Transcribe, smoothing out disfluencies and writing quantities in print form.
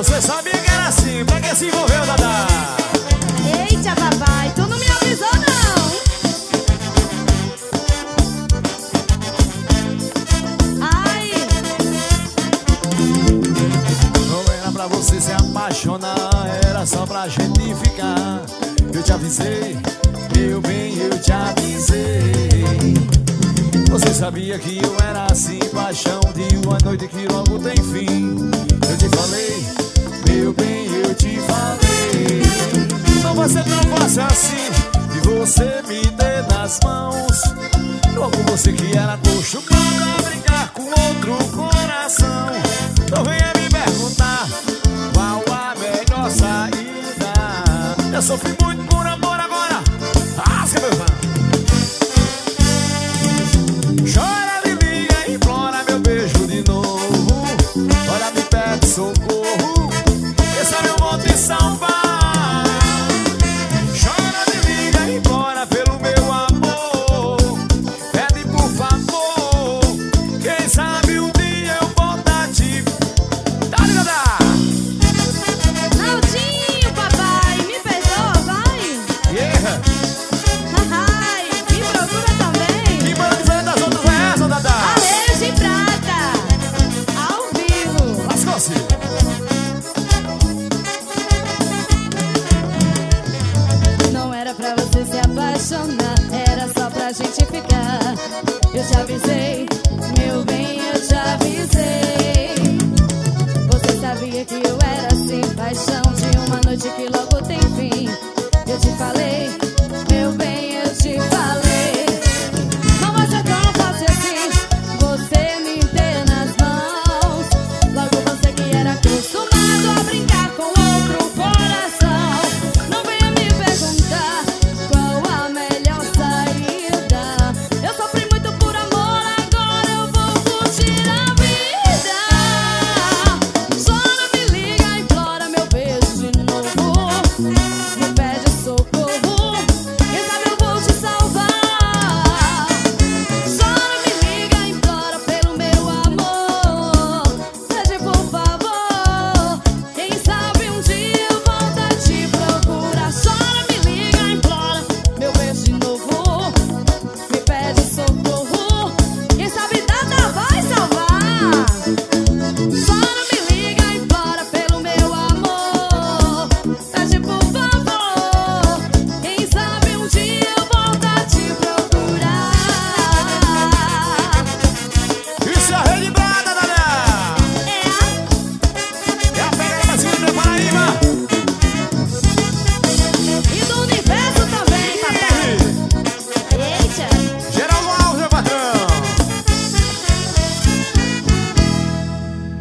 Você sabia que era assim, pra que se envolveu, Dadá? Eita, papai, tu não me avisou, não. Ai. Não era pra você se apaixonar, era só pra gente ficar. Eu te avisei, meu bem, eu te avisei. Você sabia que eu era assim, paixão de uma noite que logo tem fim. Eu te falei, meu bem, eu te falei. Não vai ser tão fácil assim, de você me ter nas mãos. Logo você que era acostumado a brincar com outro coração. Então venha me perguntar qual a melhor saída. Eu sofri muito